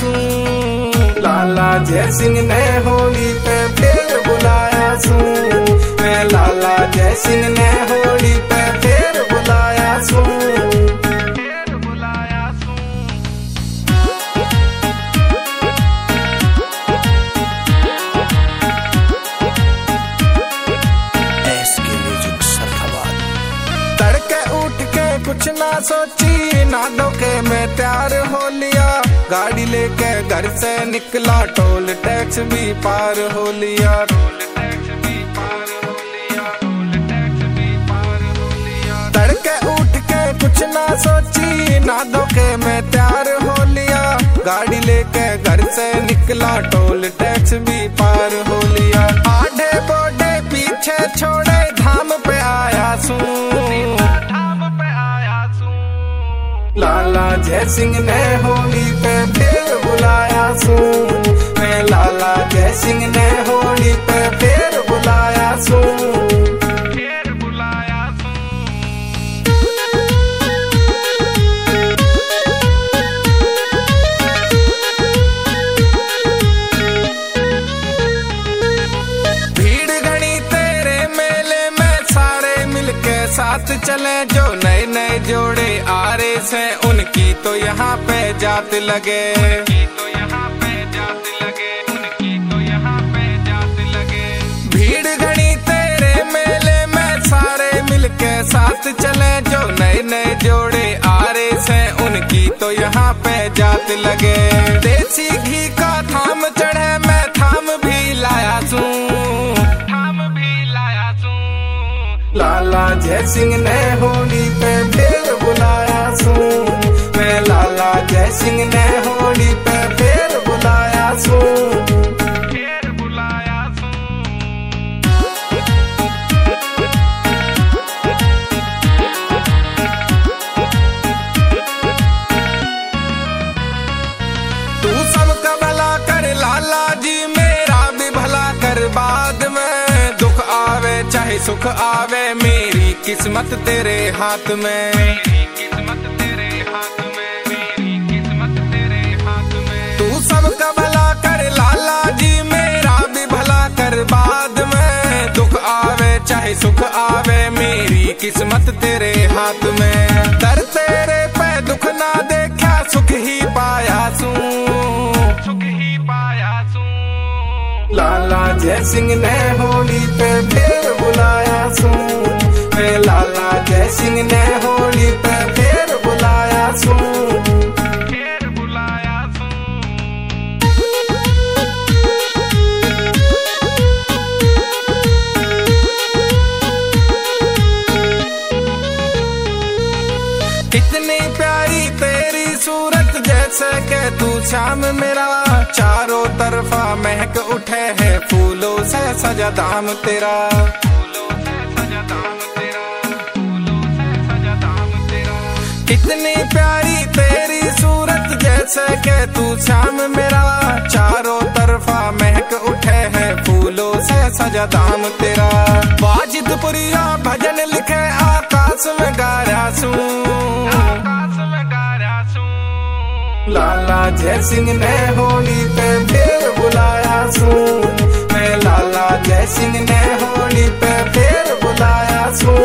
सू। लाला जय सिंह ने होली पे फिर बुलाया सू। मैं लाला जय सिंह ने होली पे फिर बुलाया सू। तड़के उठ के कुछ ना सोची, ना धोखे में तैयार हो लिया। गाड़ी लेके घर से निकला, टोल टैक्स भी पार हो लिया। तड़के उठ के कुछ ना सोची, ना धोखे में तैयार हो लिया। गाड़ी लेके घर से निकला, टोल टैक्स भी पार हो लिया। आधे बोडे पीछे छोड़े, धाम पे आया सू। लाला जय सिंह ने होली पे फिर बुलाया सू। मैं लाला जय सिंह ने होली पे फिर बुलाया सू। भीड़ घनी तेरे मेले में, सारे मिलके साथ चले। जो नए नए जोड़े आ रहे से, उनकी तो यहाँ पे जात लगे। भीड़ घनी तेरे मेले में, सारे मिलके साथ चले। जो नए नए जोड़े आ रहे से, उनकी तो यहाँ पे जात लगे। देसी घी का थाम चढ़े, मैं थाम भी लाया सू। लाला जय सिंह ने होली पे फिर बुलाया सू। मैं लाला जय सिंह ने होली पे फिर बुलाया सू। तू सबका भला कर लाला जी, मेरा भी भला कर बाद में। दुख आवे चाहे सुख आवे, मेरी किस्मत तेरे हाथ में। तू सबका भला कर लाला जी, मेरा भी भला कर बाद में। दुख आवे चाहे सुख आवे, मेरी किस्मत तेरे हाथ में। दर तेरे पे दुख ना देखा, सुख ही पाया सू। लाला जय सिंह ने होली पे फिर बुलाया सू। मैं लाला जय सिंह ने होली पे फिर बुलाया सू। इतनी प्यारी तेरी सूरत, जैसे के तू श्याम मेरा। चारों तरफा महक उठे है, फूलों से सजा धाम तेरा। इतनी प्यारी तेरी सूरत, जैसे के तू श्याम मेरा। चारों तरफा महक उठे है, फूलों से सजा धाम तेरा। वाजिदपुरिया भजन लिखे, आकाश में गाया सू। लाला जय सिंह ने होली पे फिर बुलाया सू। मैं लाला जय सिंह ने होली पे फिर बुलाया सू।